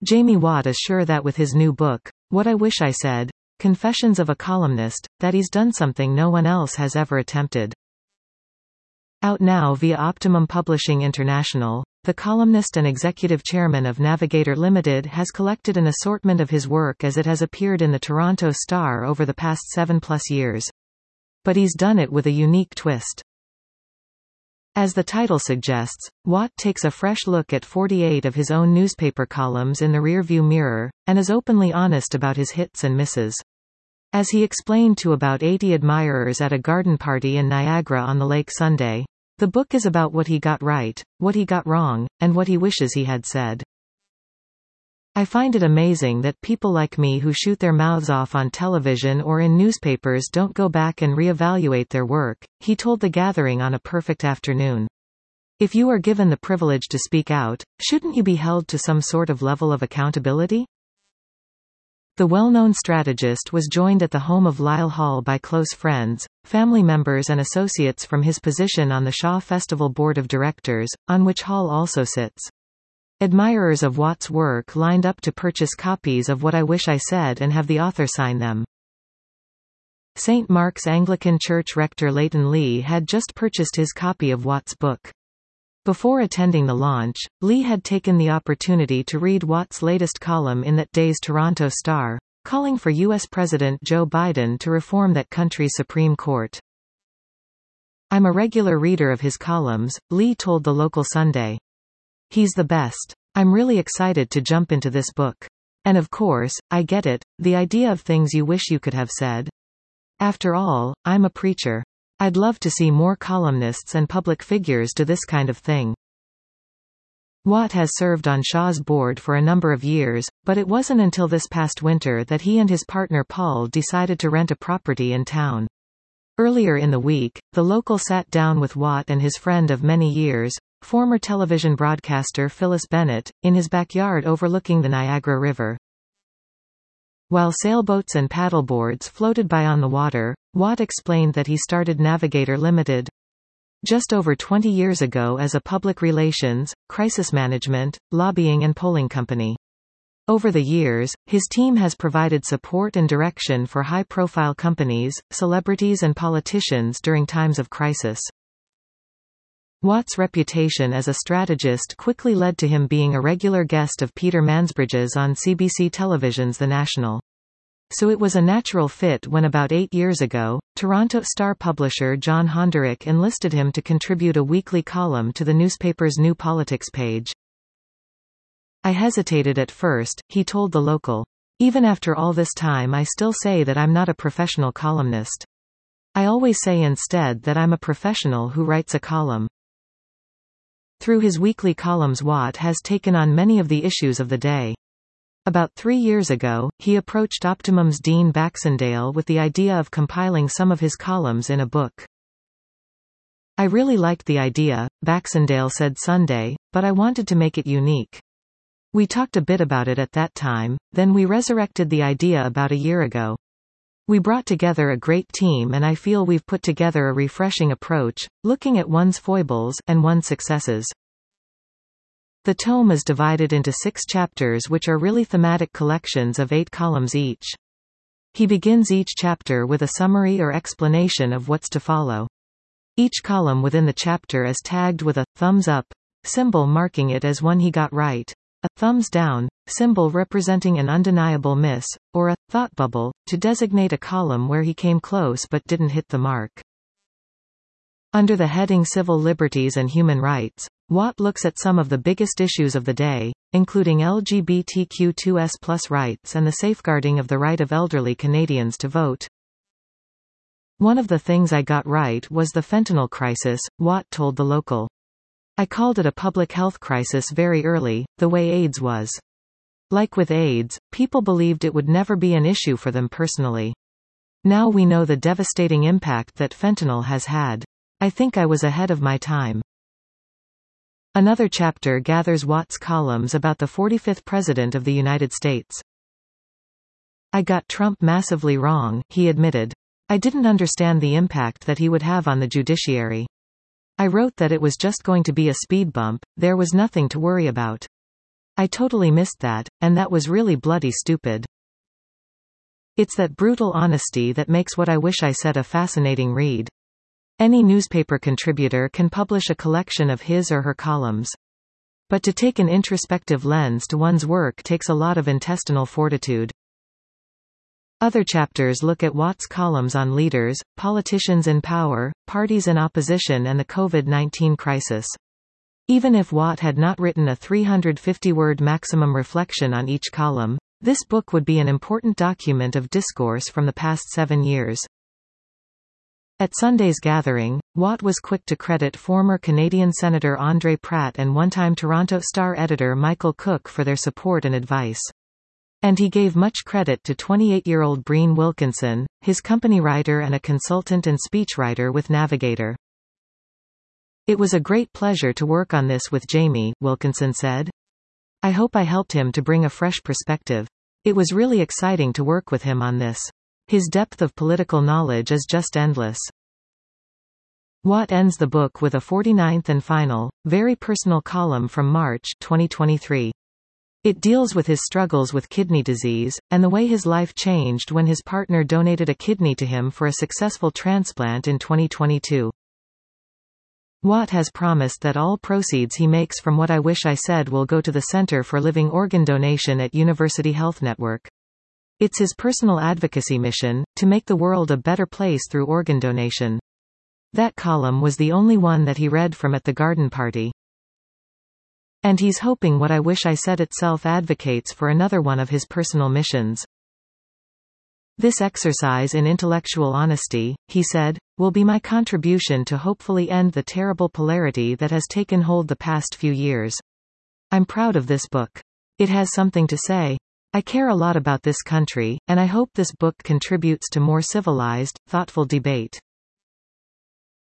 Jamie Watt is sure that with his new book, What I Wish I Said, Confessions of a Columnist, that he's done something no one else has ever attempted. Out now via Optimum Publishing International, the columnist and executive chairman of Navigator Limited has collected an assortment of his work as it has appeared in the Toronto Star over the past 7+ years. But he's done it with a unique twist. As the title suggests, Watt takes a fresh look at 48 of his own newspaper columns in the rearview mirror, and is openly honest about his hits and misses. As he explained to about 80 admirers at a garden party in Niagara-on-the-Lake Sunday, the book is about what he got right, what he got wrong, and what he wishes he had said. I find it amazing that people like me who shoot their mouths off on television or in newspapers don't go back and re-evaluate their work, he told the gathering on a perfect afternoon. If you are given the privilege to speak out, shouldn't you be held to some sort of level of accountability? The well-known strategist was joined at the home of Lyle Hall by close friends, family members and associates from his position on the Shaw Festival Board of Directors, on which Hall also sits. Admirers of Watt's work lined up to purchase copies of What I Wish I Said and have the author sign them. St. Mark's Anglican Church rector Leighton Lee had just purchased his copy of Watt's book. Before attending the launch, Lee had taken the opportunity to read Watt's latest column in that day's Toronto Star, calling for U.S. President Joe Biden to reform that country's Supreme Court. I'm a regular reader of his columns, Lee told the local Sunday. He's the best. I'm really excited to jump into this book. And of course, I get it, the idea of things you wish you could have said. After all, I'm a preacher. I'd love to see more columnists and public figures do this kind of thing. Watt has served on Shaw's board for a number of years, but it wasn't until this past winter that he and his partner Paul decided to rent a property in town. Earlier in the week, the local sat down with Watt and his friend of many years, former television broadcaster Phyllis Bennett, in his backyard overlooking the Niagara River. While sailboats and paddleboards floated by on the water, Watt explained that he started Navigator Limited just over 20 years ago as a public relations, crisis management, lobbying and polling company. Over the years, his team has provided support and direction for high-profile companies, celebrities and politicians during times of crisis. Watt's reputation as a strategist quickly led to him being a regular guest of Peter Mansbridge's on CBC Television's The National. So it was a natural fit when about 8 years ago, Toronto Star publisher John Honderich enlisted him to contribute a weekly column to the newspaper's New Politics page. I hesitated at first, he told the local. Even after all this time I still say that I'm not a professional columnist. I always say instead that I'm a professional who writes a column. Through his weekly columns Watt has taken on many of the issues of the day. About 3 years ago, he approached Optimum's Dean Baxendale with the idea of compiling some of his columns in a book. I really liked the idea, Baxendale said Sunday, but I wanted to make it unique. We talked a bit about it at that time, then we resurrected the idea about a year ago. We brought together a great team and I feel we've put together a refreshing approach, looking at one's foibles and one's successes. The tome is divided into 6 chapters which are really thematic collections of 8 columns each. He begins each chapter with a summary or explanation of what's to follow. Each column within the chapter is tagged with a thumbs up symbol marking it as one he got right, a thumbs down symbol representing an undeniable miss, or a thought bubble to designate a column where he came close but didn't hit the mark. Under the heading Civil Liberties and Human Rights, Watt looks at some of the biggest issues of the day, including LGBTQ2S+ rights and the safeguarding of the right of elderly Canadians to vote. One of the things I got right was the fentanyl crisis, Watt told the local. I called it a public health crisis very early, the way AIDS was. Like with AIDS, people believed it would never be an issue for them personally. Now we know the devastating impact that fentanyl has had. I think I was ahead of my time. Another chapter gathers Watt's columns about the 45th President of the United States. I got Trump massively wrong, he admitted. I didn't understand the impact that he would have on the judiciary. I wrote that it was just going to be a speed bump, there was nothing to worry about. I totally missed that, and that was really bloody stupid. It's that brutal honesty that makes What I Wish I Said a fascinating read. Any newspaper contributor can publish a collection of his or her columns. But to take an introspective lens to one's work takes a lot of intestinal fortitude. Other chapters look at Watt's columns on leaders, politicians in power, parties in opposition and the COVID-19 crisis. Even if Watt had not written a 350-word maximum reflection on each column, this book would be an important document of discourse from the past 7 years. At Sunday's gathering, Watt was quick to credit former Canadian Senator Andre Pratt and one-time Toronto Star editor Michael Cook for their support and advice. And he gave much credit to 28-year-old Breen Wilkinson, his company writer and a consultant and speechwriter with Navigator. It was a great pleasure to work on this with Jamie, Wilkinson said. I hope I helped him to bring a fresh perspective. It was really exciting to work with him on this. His depth of political knowledge is just endless. Watt ends the book with a 49th and final, very personal column from March 2023. It deals with his struggles with kidney disease, and the way his life changed when his partner donated a kidney to him for a successful transplant in 2022. Watt has promised that all proceeds he makes from What I Wish I Said will go to the Center for Living Organ Donation at University Health Network. It's his personal advocacy mission, to make the world a better place through organ donation. That column was the only one that he read from at the garden party. And he's hoping What I Wish I Said itself advocates for another one of his personal missions. This exercise in intellectual honesty, he said, will be my contribution to hopefully end the terrible polarity that has taken hold the past few years. I'm proud of this book. It has something to say. I care a lot about this country, and I hope this book contributes to more civilized, thoughtful debate.